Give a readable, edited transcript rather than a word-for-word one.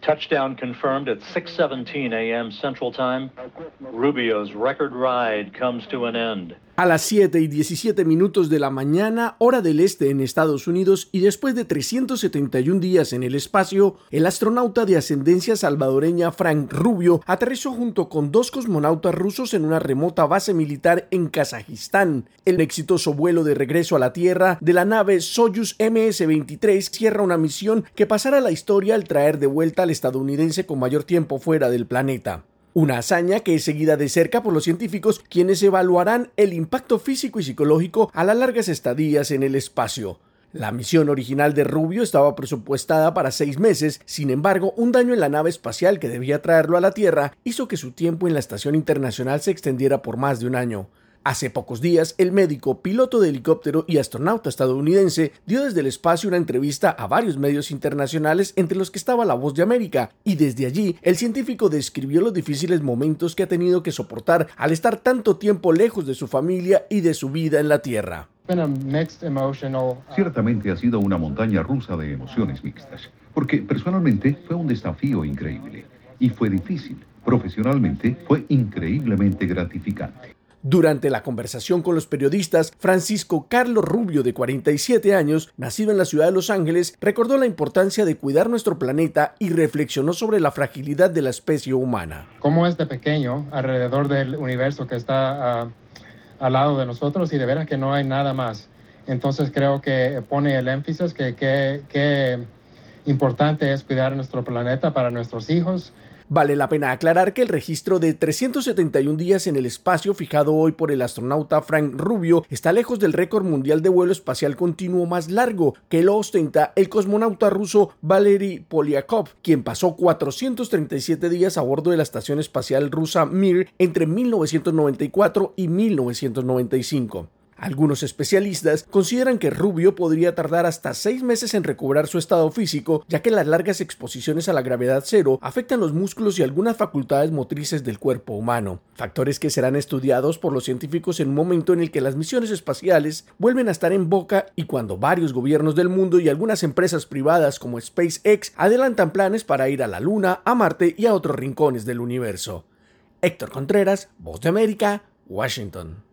Touchdown confirmed at 6:17 a.m. Central Time. Rubio's record ride comes to an end. A las 7:17 de la mañana, hora del este en Estados Unidos, y después de 371 días en el espacio, el astronauta de ascendencia salvadoreña Frank Rubio aterrizó junto con 2 cosmonautas rusos en una remota base militar en Kazajistán. El exitoso vuelo de regreso a la Tierra de la nave Soyuz MS-23 cierra una misión que pasará a la historia al traer de vuelta al estadounidense con mayor tiempo fuera del planeta. Una hazaña que es seguida de cerca por los científicos, quienes evaluarán el impacto físico y psicológico a las largas estadías en el espacio. La misión original de Rubio estaba presupuestada para 6 meses, sin embargo, un daño en la nave espacial que debía traerlo a la Tierra hizo que su tiempo en la Estación Internacional se extendiera por más de un año. Hace pocos días, el médico, piloto de helicóptero y astronauta estadounidense dio desde el espacio una entrevista a varios medios internacionales, entre los que estaba La Voz de América, y desde allí el científico describió los difíciles momentos que ha tenido que soportar al estar tanto tiempo lejos de su familia y de su vida en la Tierra. Ciertamente ha sido una montaña rusa de emociones mixtas, porque personalmente fue un desafío increíble y fue difícil. Profesionalmente fue increíblemente gratificante. Durante la conversación con los periodistas, Francisco Carlos Rubio, de 47 años, nacido en la ciudad de Los Ángeles, recordó la importancia de cuidar nuestro planeta y reflexionó sobre la fragilidad de la especie humana. Cómo es de pequeño alrededor del universo que está al lado de nosotros, y de veras que no hay nada más. Entonces creo que pone el énfasis que importante es cuidar nuestro planeta para nuestros hijos. Vale la pena aclarar que el registro de 371 días en el espacio fijado hoy por el astronauta Frank Rubio está lejos del récord mundial de vuelo espacial continuo más largo, que lo ostenta el cosmonauta ruso Valery Polyakov, quien pasó 437 días a bordo de la estación espacial rusa Mir entre 1994 y 1995. Algunos especialistas consideran que Rubio podría tardar hasta 6 meses en recobrar su estado físico, ya que las largas exposiciones a la gravedad cero afectan los músculos y algunas facultades motrices del cuerpo humano, factores que serán estudiados por los científicos en un momento en el que las misiones espaciales vuelven a estar en boca y cuando varios gobiernos del mundo y algunas empresas privadas como SpaceX adelantan planes para ir a la Luna, a Marte y a otros rincones del universo. Héctor Contreras, Voz de América, Washington.